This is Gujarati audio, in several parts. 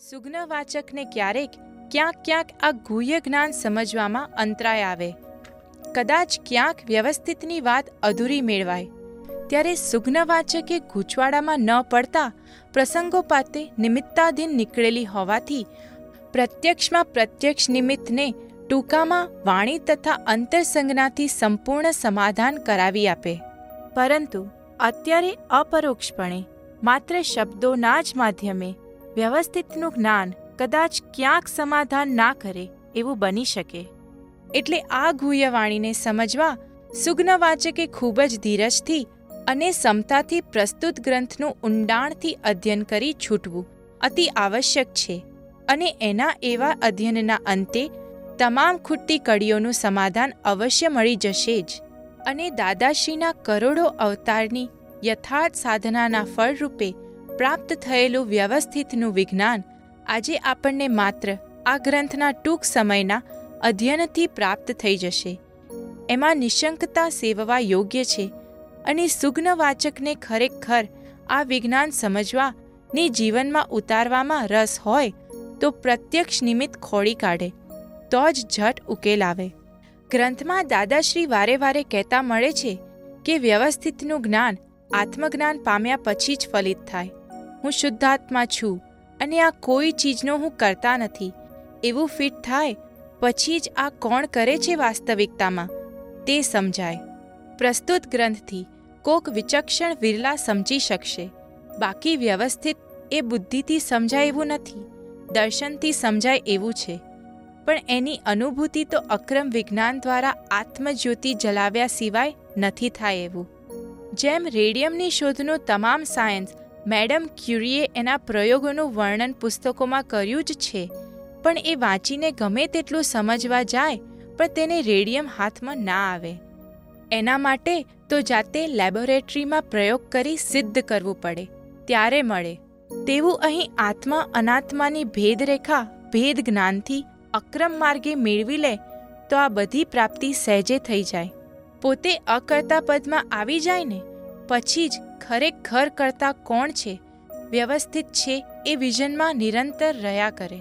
સુગ્નવાચકને ક્યારેક ક્યાંક આ ગુહ્ય જ્ઞાન સમજવામાં અંતરાય આવે, કદાચ ક્યાંક વ્યવસ્થિતની વાત અધૂરી મેળવાય, ત્યારે સુગ્નવાચકે ગૂંચવાડામાં ન પડતા પ્રસંગોપાતે નિમિત્તાધીન નીકળેલી હોવાથી પ્રત્યક્ષમાં પ્રત્યક્ષ નિમિત્તને ટૂંકામાં વાણી તથા અંતરસંજ્ઞાથી સંપૂર્ણ સમાધાન કરાવી આપે. પરંતુ અત્યારે અપરોક્ષપણે માત્ર શબ્દોના જ માધ્યમે વ્યવસ્થિતનું જ્ઞાન કદાચ ક્યાંક સમાધાન ના કરે એવું બની શકે. એટલે આ ગુહ્ય વાણીને સમજવા સુગ્નવાચકે ખૂબ જ ધીરજથી અને સમતાથી પ્રસ્તુત ગ્રંથનું ઊંડાણથી અધ્યયન કરી છૂટવું અતિ આવશ્યક છે. અને એના એવા અધ્યયનના અંતે તમામ ખૂટતી કડીઓનું સમાધાન અવશ્ય મળી જશે જ. અને દાદાશ્રીના કરોડો અવતારની યથાર્થ સાધનાના ફળરૂપે પ્રાપ્ત થયેલું વ્યવસ્થિતનું વિજ્ઞાન આજે આપણને માત્ર આ ગ્રંથના ટૂંક સમયના અધ્યયનથી પ્રાપ્ત થઈ જશે. એમાં નિશંકતા સેવવા યોગ્ય છે. અને સુગ્નવાચકને ખરેખર આ વિજ્ઞાન સમજવા ને જીવનમાં ઉતારવામાં રસ હોય તો પ્રત્યક્ષ નિમિત્ત ખોળી કાઢે તો જ ઝટ ઉકેલ આવે. ગ્રંથમાં દાદાશ્રી વારે વારે કહેતા મળે છે કે વ્યવસ્થિતનું જ્ઞાન આત્મજ્ઞાન પામ્યા પછી જ ફલિત થાય. હું શુદ્ધાત્મા છું અને આ કોઈ ચીજનો હું કરતા નથી એવું ફિટ થાય પછી જ આ કોણ કરે છે વાસ્તવિકતામાં તે સમજાય. પ્રસ્તુત ગ્રંથથી કોક વિચક્ષણ વિરલા સમજી શકશે. બાકી વ્યવસ્થિત એ બુદ્ધિથી સમજાય એવું નથી, દર્શનથી સમજાય એવું છે. પણ એની અનુભૂતિ તો અક્રમ વિજ્ઞાન દ્વારા આત્મજ્યોતિ જલાવ્યા સિવાય નથી થાય એવું. જેમ રેડિયમની શોધનું તમામ સાયન્સ મેડમ ક્યુરીએ એના પ્રયોગોનું વર્ણન પુસ્તકોમાં કર્યું જ છે, પણ એ વાંચીને ગમે તેટલું સમજવા જાય પણ તેને રેડિયમ હાથમાં ના આવે. એના માટે તો જાતે લેબોરેટરીમાં પ્રયોગ કરી સિદ્ધ કરવું પડે ત્યારે મળે. તેવું અહીં આત્મા અનાત્માની ભેદરેખા ભેદ જ્ઞાનથી અક્રમ માર્ગે મેળવી લે તો આ બધી પ્રાપ્તિ સહેજે થઈ જાય. પોતે અકર્તા પદમાં આવી જાય ને પછી જ ખરેખર કરતા કોણ છે, વ્યવસ્થિત છે એ વિઝનમાં નિરંતર રહ્યા કરે.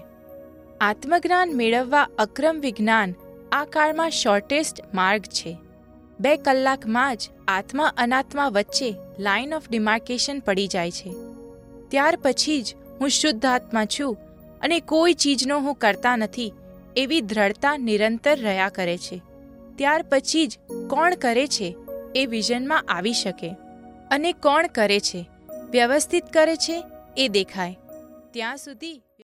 આત્મજ્ઞાન મેળવવા અક્રમ વિજ્ઞાન આ કાળમાં શોર્ટેસ્ટ માર્ગ છે. 2 કલાકમાં જ આત્મા અનાત્મા વચ્ચે લાઇન ઓફ ડિમાર્કેશન પડી જાય છે. ત્યાર પછી જ હું શુદ્ધ આત્મા છું અને કોઈ ચીજનો હું કરતા નથી એવી દ્રઢતા નિરંતર રહ્યા કરે છે. ત્યાર પછી જ કોણ કરે છે એ વિઝનમાં આવી શકે. અને કોણ કરે છે, વ્યવસ્થિત કરે છે એ દેખાય. ત્યાં સુધી